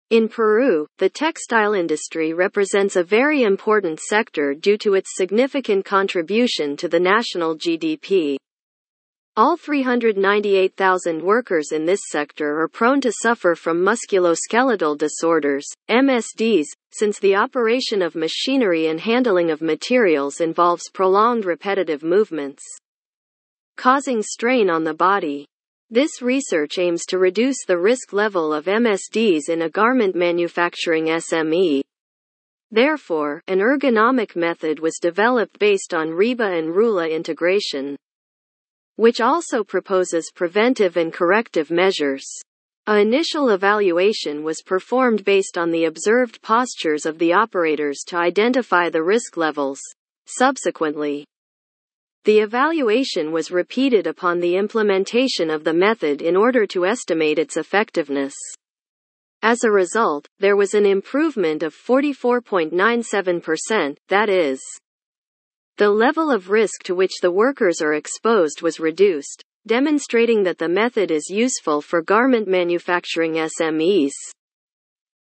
In Peru, the textile industry represents a very important sector due to its significant contribution to the national GDP. All 398,000 workers in this sector are prone to suffer from musculoskeletal disorders, MSDs, since the operation of machinery and handling of materials involves prolonged repetitive movements, causing strain on the body. This research aims to reduce the risk level of MSDs in a garment manufacturing SME. Therefore, an ergonomic method was developed based on RIBA and RULA integration, which also proposes preventive and corrective measures. An initial evaluation was performed based on the observed postures of the operators to identify the risk levels. Subsequently, the evaluation was repeated upon the implementation of the method in order to estimate its effectiveness. As a result, there was an improvement of 44.97%, that is, the level of risk to which the workers are exposed was reduced, demonstrating that the method is useful for garment manufacturing SMEs.